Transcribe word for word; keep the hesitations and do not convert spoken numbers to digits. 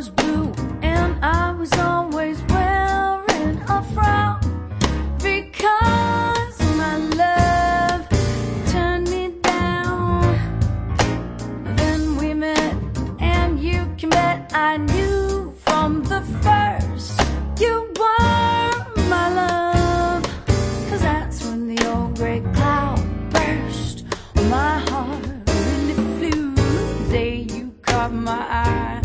was blue, and I was always wearing a frown, because my love turned me down. Then we met, and you can bet I knew from the first you were my love. Cause that's when the old gray cloud burst. My heart really flew the day you caught my eye.